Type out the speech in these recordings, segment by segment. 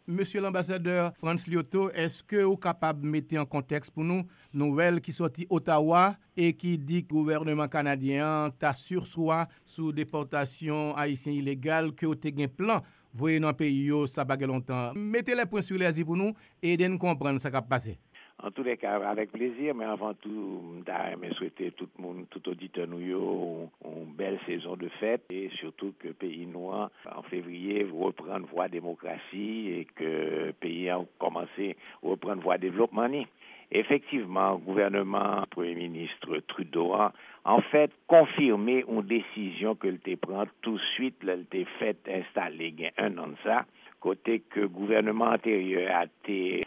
Monsieur l'ambassadeur Frantz Liotto, est-ce que vous êtes capable de mettre en contexte pour nous nouvelle qui sortit Ottawa et qui dit que le gouvernement canadien t'a sursoit sous déportation haïtienne illégale que vous avez un plan voyez dans le pays ça va longtemps. Mettez les points sur les i pour nous et aidez-nous comprendre ce qui va passer. En tous les cas, avec plaisir, mais avant tout, je souhaiter tout le monde, tout auditeur nous une belle saison de fête et surtout que le pays noir, en février, reprendre voie démocratie et que le pays a commencé à reprendre voie développement. Effectivement, le gouvernement, le Premier ministre Trudeau a en fait confirmé une décision que le prend tout de suite, le fait installer il y a un an de ça, côté que le gouvernement antérieur a été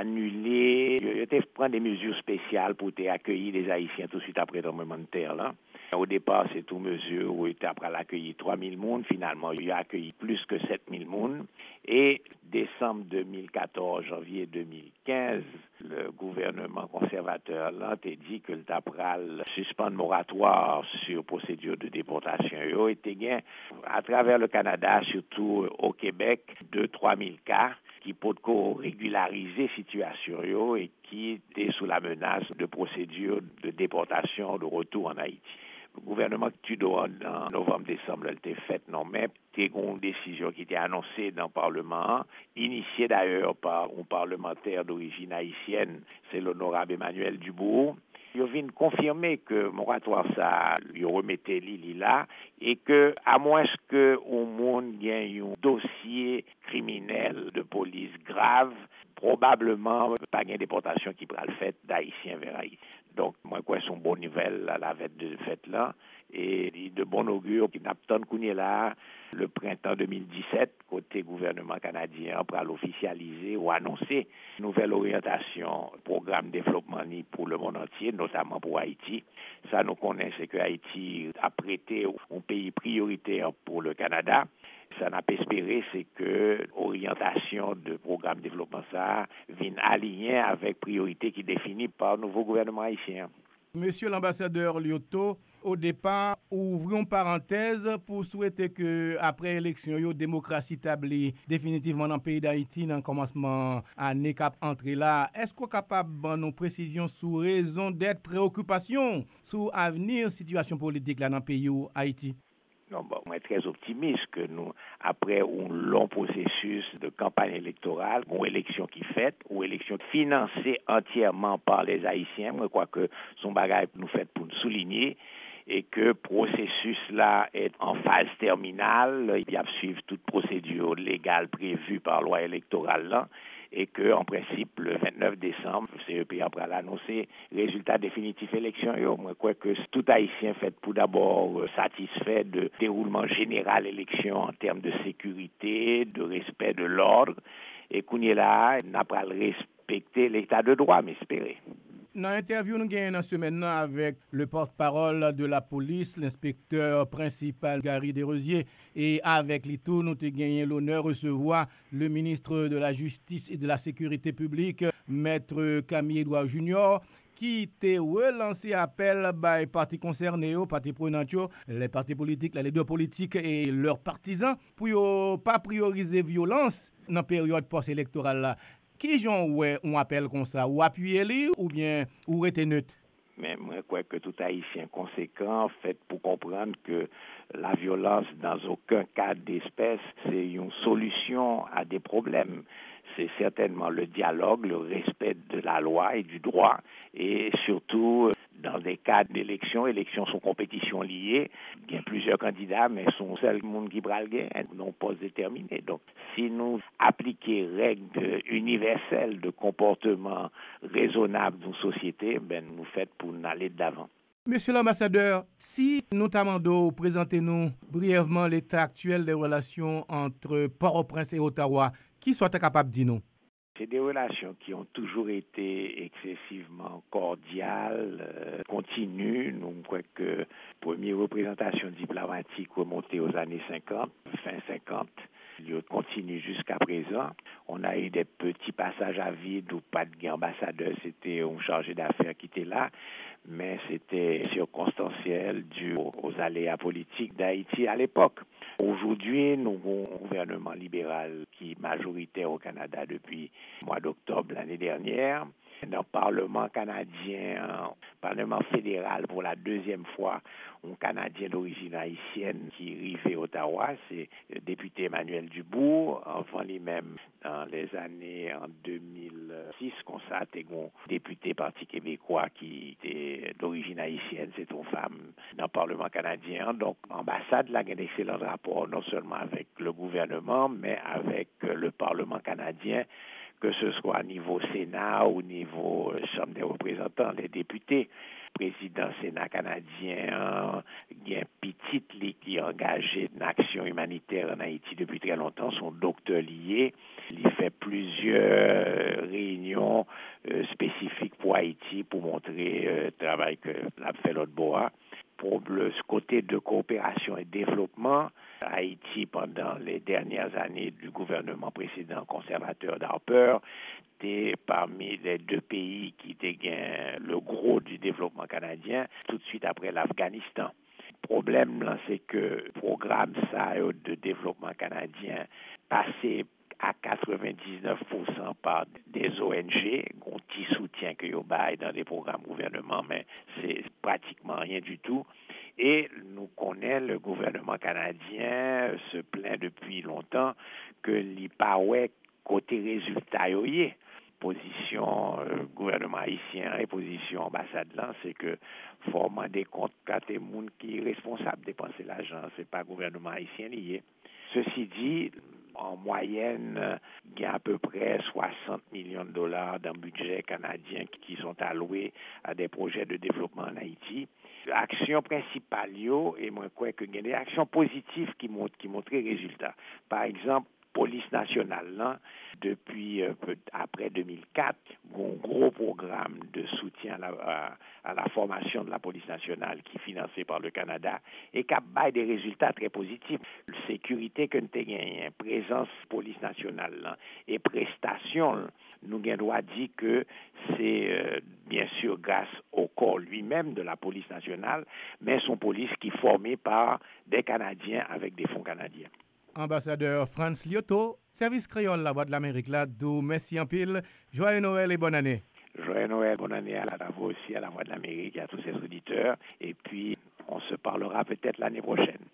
annulé, il a pris des mesures spéciales pour accueillir les Haïtiens tout de suite après le tremblement de terre là. Au départ, c'est une mesure où il était après accueillir 3 000 personnes. Finalement, il a accueilli plus que 7 000 personnes. Et décembre 2014, janvier 2015, le gouvernement conservateur là a dit que le tapral suspendre moratoire sur procédure de déportation. Il était gain à travers le Canada, surtout au Québec, 2-3 000 cas qui peuvent régulariser la situation et qui étaient sous la menace de procédure de déportation, de retour en Haïti. Le gouvernement Trudeau, en novembre-décembre, a été fait, non, mais c'est une décision qui était annoncée dans le Parlement, initiée d'ailleurs par un parlementaire d'origine haïtienne, c'est l'honorable Emmanuel Dubourg. Il vient confirmer que le moratoire, ça, il remettait l'île là, et que, à moins que au monde gagne un dossier criminel de police grave, probablement pas de déportation qui pourra le fait d'Haïtiens vers Haïti. Donc, moi, quoi, c'est une bonne nouvelle à la veille de fête là, et de bon augure qui n'a pas de là, le printemps 2017, côté gouvernement canadien, pour l'officialiser ou annoncer une nouvelle orientation, programme de développement pour le monde entier, notamment pour Haïti. Ça, nous connaissons que Haïti a prêté un pays prioritaire pour le Canada. Ça n'a pas espéré, c'est que l'orientation de programme de développement ça vient aligner avec priorité qui est définie par le nouveau gouvernement haïtien. Monsieur l'ambassadeur Liotto, au départ, ouvrons parenthèse pour souhaiter que après l'élection, la démocratie établie définitivement dans le pays d'Haïti, dans le commencement année cap entrée là. Est-ce qu'on est capable de nous précisions sur raison d'être préoccupation sur l'avenir situation politique là dans le pays Haïti? Non, bon, on est très optimiste que nous, après un long processus de campagne électorale, une élection qui fait, une élection financée entièrement par les Haïtiens, je crois que son bagage nous fait pour nous souligner, et que le processus là est en phase terminale, il y a suivre toute procédure légale prévue par loi électorale là, et que en principe le 29 décembre, CEP après l'annoncer résultat définitif élection. Moi crois que tout haïtien fait pour d'abord satisfait de déroulement général élection en termes de sécurité, de respect de l'ordre, et qu'on est là, n'a pas respecter l'état de droit, m'espérer. Dans l'interview, nous avons une semaine avec le porte-parole de la police, l'inspecteur principal Gary Desrosiers, et avec lui tout, nous avons gagné l'honneur de recevoir le ministre de la Justice et de la Sécurité publique, Maître Camille Edouard Junior, qui a relancé appel par les partis concernés, les partis prenants, les partis politiques, les leaders politiques et leurs partisans, pour ne pas prioriser violence dans la période post-électorale. Qui j'en ouais on appelle comme ça, ou appuyer lui ou bien ou rester neutre? Mais moi je crois que tout haïtien conséquent fait pour comprendre que la violence dans aucun cas d'espèce c'est une solution à des problèmes. C'est certainement le dialogue, le respect de la loi et du droit, et surtout dans des cas d'élection, élections sont compétitions liées, il y a plusieurs candidats, mais sont seuls monde qui prend le gain, non pas déterminés. Donc, si nous appliquons règles universelles de comportement raisonnable d'une société, ben nous faisons pour aller d'avant. Monsieur l'ambassadeur, si notamment présentez-nous brièvement l'état actuel des relations entre Port-au-Prince et Ottawa, qui soit capable de dire nous? C'est des relations qui ont toujours été excessivement cordiales, continues. Nous croyons que la première représentation diplomatique remontée aux années 50, fin 50, continue jusqu'à présent. On a eu des petits passages à vide où pas d'ambassadeur, c'était un chargé d'affaires qui était là, mais c'était circonstanciel dû aux aléas politiques d'Haïti à l'époque. Aujourd'hui, nous avons un gouvernement libéral qui est majoritaire au Canada depuis le mois d'octobre l'année dernière. Dans le Parlement canadien, Parlement fédéral, pour la deuxième fois, un Canadien d'origine haïtienne qui arrive à Ottawa, c'est le député Emmanuel Dubourg. Avant lui-même, dans les années en 2006, qu'on a un député Parti québécois qui était d'origine haïtienne, c'est une femme dans le Parlement canadien. Donc, l'ambassade a un excellent rapport, non seulement avec le gouvernement, mais avec le Parlement canadien, que ce soit au niveau Sénat ou au niveau Chambre des représentants, les députés. Président Sénat canadien, il y a un petit qui est engagé dans l'action humanitaire en Haïti depuis très longtemps, son docteur lié. Il fait plusieurs réunions spécifiques pour Haïti pour montrer le travail que l'a fait l'autre bois. Pour le côté de coopération et développement, Haïti, pendant les dernières années du gouvernement précédent conservateur d'Harper, était parmi les deux pays qui dégainent le gros du développement canadien, tout de suite après l'Afghanistan. Le problème, là, c'est que le programme de développement canadien passé à 99% par des ONG, un petit soutien que vous baillez dans des programmes gouvernement, mais c'est pratiquement rien du tout. Et nous connaissons le gouvernement canadien se plaint depuis longtemps que l'IPAWEC côté résultat yoye. Position gouvernement haïtien et position ambassade là, c'est que former des comptes quand des gens qui est responsable de dépenser l'argent, c'est pas gouvernement haïtien lié. Ceci dit, en moyenne, il y a à peu près 60 millions de dollars dans le budget canadien qui sont alloués à des projets de développement en Haïti. L'action principale, et moi, je crois qu'il y a des actions positives qui montrent les résultats. Par exemple, police nationale, là, depuis après 2004, un gros programme de soutien à la formation de la police nationale qui est financé par le Canada et qui a des résultats très positifs. La sécurité que nous avons, présence police nationale là, et prestations, nous avons dit que c'est bien sûr grâce au corps lui-même de la police nationale, mais son police qui est formée par des Canadiens avec des fonds canadiens. Ambassadeur Franz Lyoto, service créole La Voix de l'Amérique là, d'où merci en pile. Joyeux Noël et bonne année. Joyeux Noël, bonne année à vous aussi, à La Voix de l'Amérique et à tous ses auditeurs. Et puis, on se parlera peut-être l'année prochaine.